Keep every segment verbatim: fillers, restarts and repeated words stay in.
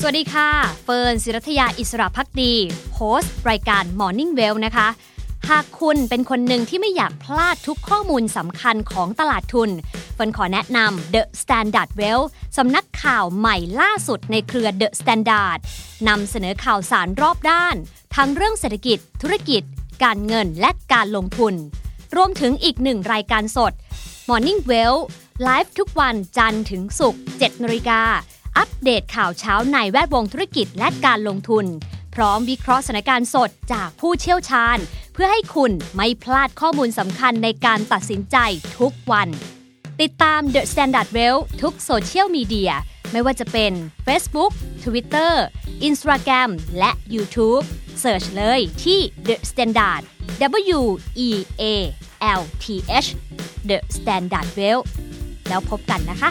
สวัสดีค่ะเฟิร์นศิรัทยาอิสระภักดีโฮสต์รายการ Morning Well นะคะหากคุณเป็นคนหนึ่งที่ไม่อยากพลาดทุกข้อมูลสำคัญของตลาดทุนเฟิร์นขอแนะนำ The Standard Well สำนักข่าวใหม่ล่าสุดในเครือ The Standard นำเสนอข่าวสารรอบด้านทั้งเรื่องเศรษฐกิจธุรกิจการเงินและการลงทุนรวมถึงอีกหนึ่งรายการสด Morning Well ไลฟ์ทุกวันจันทร์ถึงศุกร์ เจ็ดนาฬิกาอัปเดตข่าวเช้าในแวดวงธุรกิจและการลงทุนพร้อมวิเคราะห์สถานการณ์สดจากผู้เชี่ยวชาญเพื่อให้คุณไม่พลาดข้อมูลสำคัญในการตัดสินใจทุกวันติดตาม The Standard Well ทุกโซเชียลมีเดียไม่ว่าจะเป็น Facebook Twitter Instagram และ YouTube เสิร์ชเลยที่ The Standard W E A L T H The Standard Well แล้วพบกันนะคะ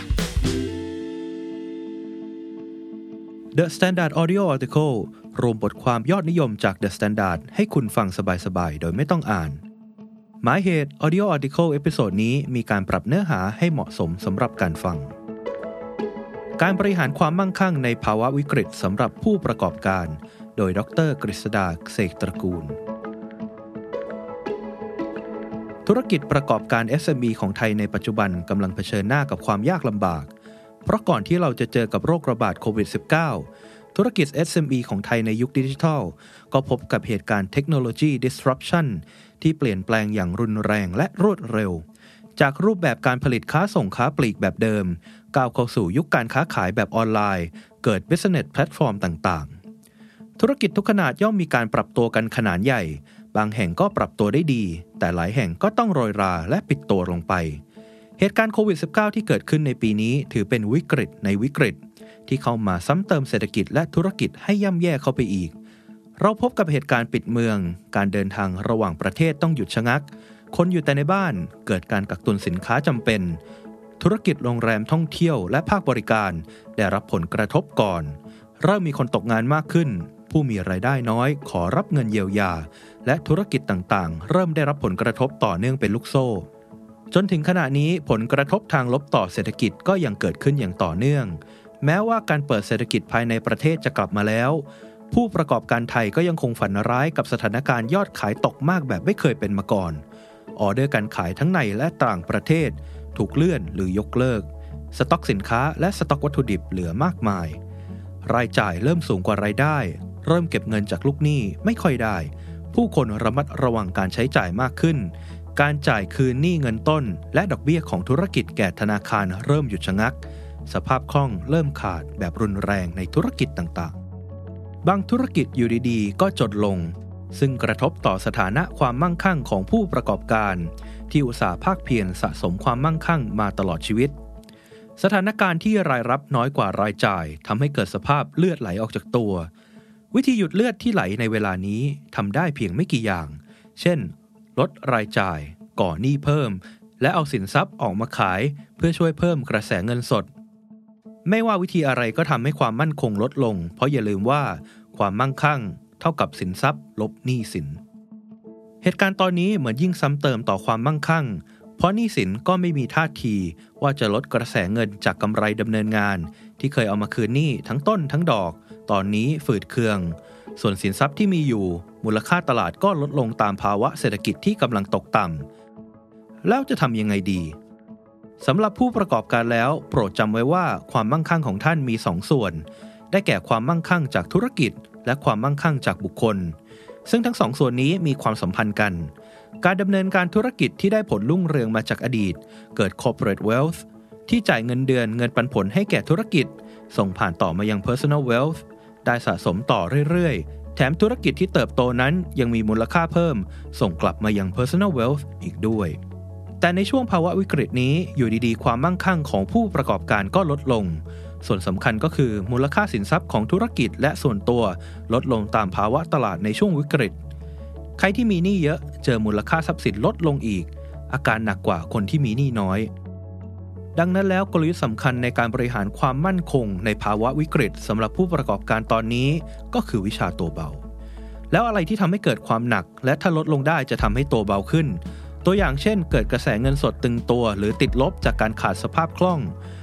The Standard Audio Article รวมบทความยอดนิยมจาก The Standard ให้คุณฟังสบายๆโดยไม่ต้องอ่านหมายเหตุ Audio Article เอพิโซดนี้มีการปรับเนื้อหาให้เหมาะสมสำหรับการฟังการบริหารความมั่งคั่งในภาวะวิกฤตสำหรับผู้ประกอบการโดยดร.กฤษดาเสกตระกูลธุรกิจประกอบการ เอส เอ็ม อี ของไทยในปัจจุบันกำลังเผชิญหน้ากับความยากลำบากเพราะก่อนที่เราจะเจอกับโรคระบาดโควิด สิบเก้า ธุรกิจ เอส เอ็ม อี ของไทยในยุคดิจิทัลก็พบกับเหตุการณ์เทคโนโลยี disruption ที่เปลี่ยนแปลงอย่างรุนแรงและรวดเร็วจากรูปแบบการผลิตค้าส่งค้าปลีกแบบเดิมก้าวเข้าสู่ยุคการค้าขายแบบออนไลน์เกิด business platform ต่างๆธุรกิจทุกขนาดย่อมมีการปรับตัวกันขนาดใหญ่บางแห่งก็ปรับตัวได้ดีแต่หลายแห่งก็ต้องโรยราและปิดตัวลงไปเหตุการณ์โควิด สิบเก้า ที่เกิดขึ้นในปีนี้ถือเป็นวิกฤตในวิกฤตที่เข้ามาซ้ำเติมเศรษฐกิจและธุรกิจให้ย่ำแย่เข้าไปอีกเราพบกับเหตุการณ์ปิดเมืองการเดินทางระหว่างประเทศต้องหยุดชะงักคนอยู่แต่ในบ้านเกิดการกักตุนสินค้าจำเป็นธุรกิจโรงแรมท่องเที่ยวและภาคบริการได้รับผลกระทบก่อนเริ่มมีคนตกงานมากขึ้นผู้มีรายได้น้อยขอรับเงินเยียวยาและธุรกิจต่างๆเริ่มได้รับผลกระทบต่อเนื่องเป็นลูกโซ่จนถึงขณะนี้ผลกระทบทางลบต่อเศรษฐกิจก็ยังเกิดขึ้นอย่างต่อเนื่องแม้ว่าการเปิดเศรษฐกิจภายในประเทศจะกลับมาแล้วผู้ประกอบการไทยก็ยังคงฝันร้ายกับสถานการณ์ยอดขายตกมากแบบไม่เคยเป็นมาก่อนออเดอร์การขายทั้งในและต่างประเทศถูกเลื่อนหรือยกเลิกสต็อกสินค้าและสต็อกวัตถุดิบเหลือมากมายรายจ่ายเริ่มสูงกว่ารายได้เริ่มเก็บเงินจากลูกหนี้ไม่ค่อยได้ผู้คนระมัดระวังการใช้จ่ายมากขึ้นการจ่ายคืนหนี้เงินต้นและดอกเบี้ยของธุรกิจแก่ธนาคารเริ่มหยุดชะงักสภาพคล่องเริ่มขาดแบบรุนแรงในธุรกิจต่างๆบางธุรกิจอยู่ดีๆก็จดลงซึ่งกระทบต่อสถานะความมั่งคั่งของผู้ประกอบการที่อุตสาห์ภาคเพียรสะสมความมั่งคั่งมาตลอดชีวิตสถานการณ์ที่รายรับน้อยกว่ารายจ่ายทำให้เกิดสภาพเลือดไหลออกจากตัววิธีหยุดเลือดที่ไหลในเวลานี้ทำได้เพียงไม่กี่อย่างเช่นลดรายจ่ายก่อหนี้เพิ่มและเอาสินทรัพย์ออกมาขายเพื่อช่วยเพิ่มกระแสเงินสดไม่ว่าวิธีอะไรก็ทำให้ความมั่นคงลดลงเพราะอย่าลืมว่าความมั่งคั่งเท่ากับสินทรัพย์ลบหนี้สินเหตุการณ์ตอนนี้เหมือนยิ่งซ้ำเติมต่อความมั่งคั่งเพราะหนี้สินก็ไม่มีท่าทีว่าจะลดกระแสเงินจากกำไรดำเนินงานที่เคยเอามาคืนหนี้ทั้งต้นทั้งดอกตอนนี้ฝืดเคืองส่วนสินทรัพย์ที่มีอยู่มูลค่าตลาดก็ลดลงตามภาวะเศรษฐกิจที่กำลังตกต่ำแล้วจะทำยังไงดีสำหรับผู้ประกอบการแล้วโปรดจำไว้ว่าความมั่งคั่งของท่านมีสองส่วนได้แก่ความมั่งคั่งจากธุรกิจและความมั่งคั่งจากบุคคลซึ่งทั้งสองส่วนนี้มีความสัมพันธ์กันการดำเนินการธุรกิจที่ได้ผลรุ่งเรืองมาจากอดีตเกิด corporate wealth ที่จ่ายเงินเดือนเงินปันผลให้แก่ธุรกิจส่งผ่านต่อมายัง personal wealth ได้สะสมต่อเรื่อยๆแถมธุรกิจที่เติบโตนั้นยังมีมูลค่าเพิ่มส่งกลับมายัง personal wealth อีกด้วยแต่ในช่วงภาวะวิกฤตนี้อยู่ดีๆความมั่งคั่งของผู้ประกอบการก็ลดลงส่วนสำคัญก็คือมูลค่าสินทรัพย์ของธุรกิจและส่วนตัวลดลงตามภาวะตลาดในช่วงวิกฤตใครที่มีหนี้เยอะเจอมูลค่าทรัพย์สินลดลงอีกอาการหนักกว่าคนที่มีหนี้น้อยดังนั้นแล้วกลยุทธ์สำคัญในการบริหารความมั่นคงในภาวะวิกฤตสำหรับผู้ประกอบการตอนนี้ก็คือวิชาตัวเบาแล้วอะไรที่ทำให้เกิดความหนักและถ้าลดลงได้จะทำให้ตัวเบาขึ้นตัวอย่างเช่นเกิดกระแสเงินสดตึงตัวหรือติดลบจากการขาดสภาพคล่อง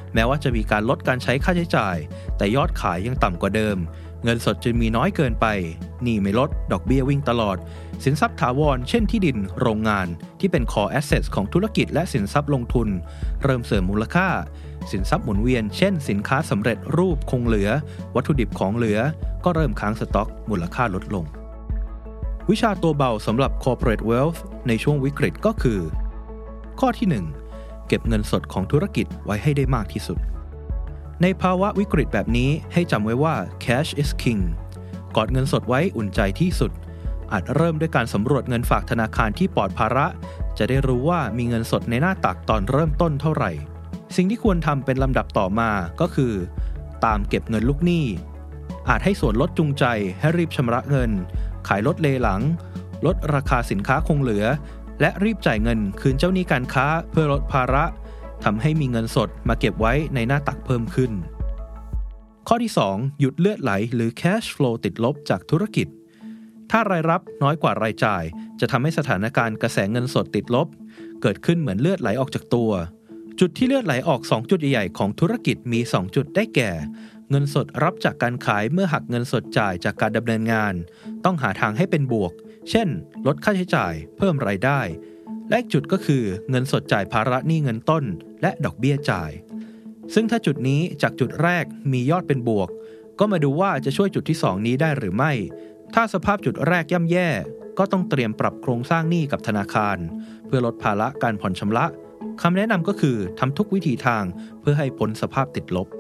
แม้ว่าจะมีการลดการใช้ค่าใช้จ่ายแต่ยอดขายยังต่ำกว่าเดิมเงินสดจึงมีน้อยเกินไปหนี้ไม่ลดดอกเบี้ยวิ่งตลอดสินทรัพย์ถาวรเช่นที่ดินโรงงานที่เป็น core assets ของธุรกิจและสินทรัพย์ลงทุนเริ่มเสริมมูลค่าสินทรัพย์หมุนเวียนเช่นสินค้าสำเร็จรูปคงเหลือวัตถุดิบของเหลือก็เริ่มค้างสต็อกมูลค่าลดลงวิชาตัวเบาสำหรับ corporate wealth ในช่วงวิกฤตก็คือข้อที่หนึ่งเก็บเงินสดของธุรกิจไว้ให้ได้มากที่สุดในภาวะวิกฤตแบบนี้ให้จำไว้ว่า cash is king กอดเงินสดไว้อุ่นใจที่สุดอาจเริ่มด้วยการสำรวจเงินฝากธนาคารที่ปลอดภาระจะได้รู้ว่ามีเงินสดในหน้าตักตอนเริ่มต้นเท่าไหร่สิ่งที่ควรทำเป็นลำดับต่อมาก็คือตามเก็บเงินลูกหนี้อาจให้ส่วนลดจูงใจให้รีบชำระเงินขายลดเลหลังลดราคาสินค้าคงเหลือและรีบจ่ายเงินคืนเจ้าหนี้การค้าเพื่อลดภาระทำให้มีเงินสดมาเก็บไว้ในหน้าตักเพิ่มขึ้นข้อที่สองหยุดเลือดไหลหรือ cash flow ติดลบจากธุรกิจถ้ารายรับน้อยกว่ารายจ่ายจะทำให้สถานการณ์กระแสเงินสดติดลบเกิดขึ้นเหมือนเลือดไหลออกจากตัวจุดที่เลือดไหลออกสองจุดใหญ่ๆของธุรกิจมีสองจุดได้แก่เงินสดรับจากการขายเมื่อหักเงินสดจ่ายจากการดำเนินงานต้องหาทางให้เป็นบวกเช่นลดค่าใช้จ่ายเพิ่มรายได้และอีกจุดก็คือเงินสดจ่ายภาระหนี้เงินต้นและดอกเบี้ยจ่ายซึ่งถ้าจุดนี้จากจุดแรกมียอดเป็นบวกก็มาดูว่าจะช่วยจุดที่สองนี้ได้หรือไม่ถ้าสภาพจุดแรกย่ำแย่ก็ต้องเตรียมปรับโครงสร้างหนี้กับธนาคารเพื่อลดภาระการผ่อนชำระคำแนะนำก็คือทำทุกวิธีทางเพื่อให้พ้นสภาพติดลบ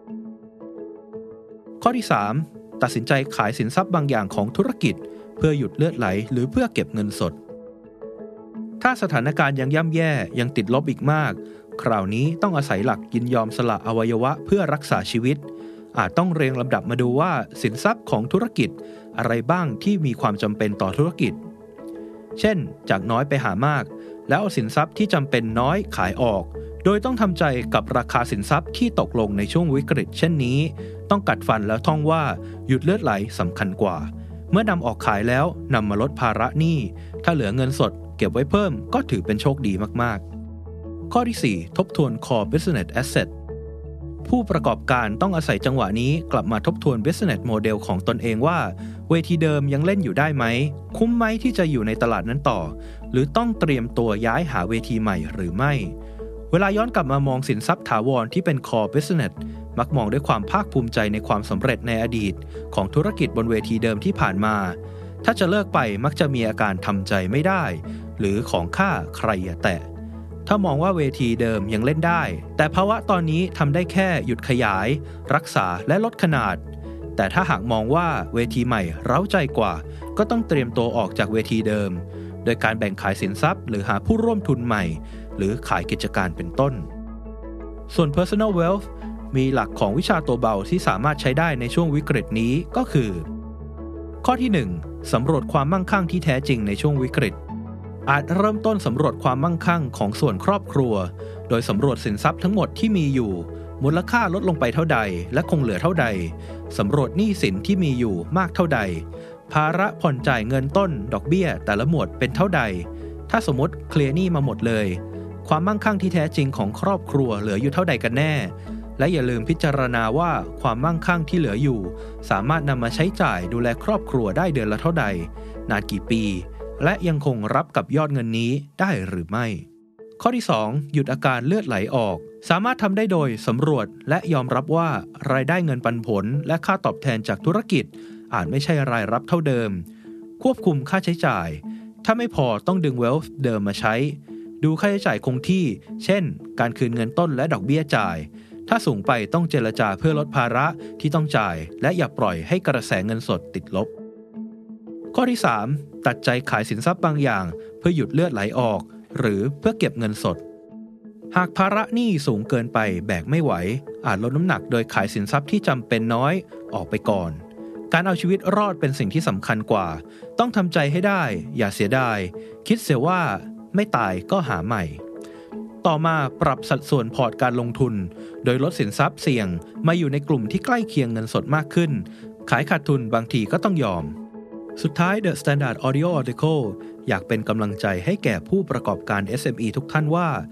ข้อที่สามตัดสินใจขายสินทรัพย์บางอย่างของธุรกิจเพื่อหยุดเลือดไหลหรือเพื่อเก็บเงินสดถ้าสถานการณ์ยังย่ำแย่ยังติดลบอีกมากคราวนี้ต้องอาศัยหลักยินยอมสละอวัยวะเพื่อรักษาชีวิตอาจต้องเรียงลำดับมาดูว่าสินทรัพย์ของธุรกิจอะไรบ้างที่มีความจำเป็นต่อธุรกิจเช่นจากน้อยไปหามากแล้วเอาสินทรัพย์ที่จำเป็นน้อยขายออกโดยต้องทำใจกับราคาสินทรัพย์ที่ตกลงในช่วงวิกฤตเช่นนี้ต้องกัดฟันแล้วท่องว่าหยุดเลือดไหลสำคัญกว่าเมื่อนำออกขายแล้วนำมาลดภาระหนี้ถ้าเหลือเงินสดเก็บไว้เพิ่มก็ถือเป็นโชคดีมากๆข้อที่สี่ทบทวน core business asset ผู้ประกอบการต้องอาศัยจังหวะนี้กลับมาทบทวน business model ของตนเองว่าเวทีเดิมยังเล่นอยู่ได้ไหมคุ้มไหมที่จะอยู่ในตลาดนั้นต่อหรือต้องเตรียมตัวย้ายหาเวทีใหม่หรือไม่เวลาย้อนกลับมามองสินทรัพย์ถาวรที่เป็น core business มักมองด้วยความภาคภูมิใจในความสำเร็จในอดีตของธุรกิจบนเวทีเดิมที่ผ่านมาถ้าจะเลิกไปมักจะมีอาการทำใจไม่ได้หรือของค่าใครอย่าแตะถ้ามองว่าเวทีเดิมยังเล่นได้แต่ภาวะตอนนี้ทำได้แค่หยุดขยายรักษาและลดขนาดแต่ถ้าหากมองว่าเวทีใหม่เร้าใจกว่าก็ต้องเตรียมตัวออกจากเวทีเดิมโดยการแบ่งขายสินทรัพย์หรือหาผู้ร่วมทุนใหม่หรือขายกิจการเป็นต้นส่วน personal wealth มีหลักของวิชาตัวเบาที่สามารถใช้ได้ในช่วงวิกฤตนี้ก็คือข้อที่หนึ่งสำรวจความมั่งคั่งที่แท้จริงในช่วงวิกฤตอาจเริ่มต้นสำรวจความมั่งคั่งของส่วนครอบครัวโดยสำรวจสินทรัพย์ทั้งหมดที่มีอยู่มูลค่าลดลงไปเท่าใดและคงเหลือเท่าใดสำรวจหนี้สินที่มีอยู่มากเท่าใดภาระผ่อนจ่ายเงินต้นดอกเบี้ยแต่ละหมวดเป็นเท่าใดถ้าสมมติเคลียร์หนี้มาหมดเลยความมั่งคั่งที่แท้จริงของครอบครัวเหลืออยู่เท่าใดกันแน่และอย่าลืมพิจารณาว่าความมั่งคั่งที่เหลืออยู่สามารถนำมาใช้จ่ายดูแลครอบครัวได้เดือนละเท่าใดนานกี่ปีและยังคงรับกับยอดเงินนี้ได้หรือไม่ข้อที่สองหยุดอาการเลือดไหลออกสามารถทำได้โดยสำรวจและยอมรับว่ารายได้เงินปันผลและค่าตอบแทนจากธุรกิจอาจไม่ใช่รายรับเท่าเดิมควบคุมค่าใช้จ่ายถ้าไม่พอต้องดึง wealth เดิมมาใช้ดูค่าใช้จ่ายคงที่เช่นการคืนเงินต้นและดอกเบี้ยจ่ายถ้าสูงไปต้องเจรจาเพื่อลดภาระที่ต้องจ่ายและอย่าปล่อยให้กระแสเงินสดติดลบข้อที่สามตัดใจขายสินทรัพย์บางอย่างเพื่อหยุดเลือดไหลออกหรือเพื่อเก็บเงินสดหากภาระหนี้สูงเกินไปแบกไม่ไหวอาจลดน้ำหนักโดยขายสินทรัพย์ที่จำเป็นน้อยออกไปก่อนการเอาชีวิตรอดเป็นสิ่งที่สำคัญกว่าต้องทำใจให้ได้อย่าเสียดายคิดเสียว่าไม่ตายก็หาใหม่ต่อมาปรับสัดส่วนพอร์ตการลงทุนโดยลดสินทรัพย์เสี่ยงมาอยู่ในกลุ่มที่ใกล้เคียงเงินสดมากขึ้นขายขาดทุนบางทีก็ต้องยอมสุดท้าย The Standard Audio Article อยากเป็นกำลังใจให้แก่ผู้ประกอบการ เอส เอ็ม อี ทุกท่านว่า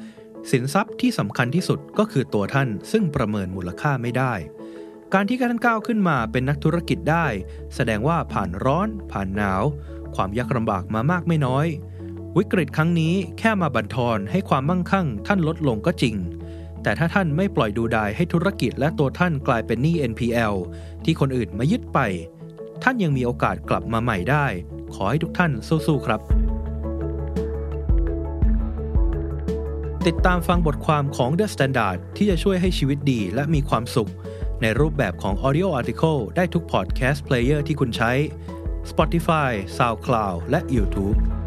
สินทรัพย์ที่สำคัญที่สุดก็คือตัวท่านซึ่งประเมินมูลค่าไม่ได้การที่ท่านก้าวขึ้นมาเป็นนักธุรกิจได้แสดงว่าผ่านร้อนผ่านหนาวความยากลำบากมามากไม่น้อยวิกฤตครั้งนี้แค่มาบั่นทอนให้ความมั่งคั่งท่านลดลงก็จริงแต่ถ้าท่านไม่ปล่อยดูดายให้ธุรกิจและตัวท่านกลายเป็นหนี้ เอ็น พี แอล ที่คนอื่นมายึดไปท่านยังมีโอกาสกลับมาใหม่ได้ขอให้ทุกท่านสู้ๆครับติดตามฟังบทความของ The Standard ที่จะช่วยให้ชีวิตดีและมีความสุขในรูปแบบของ Audio Article ได้ทุก Podcast Player ที่คุณใช้ Spotify, SoundCloud และ YouTube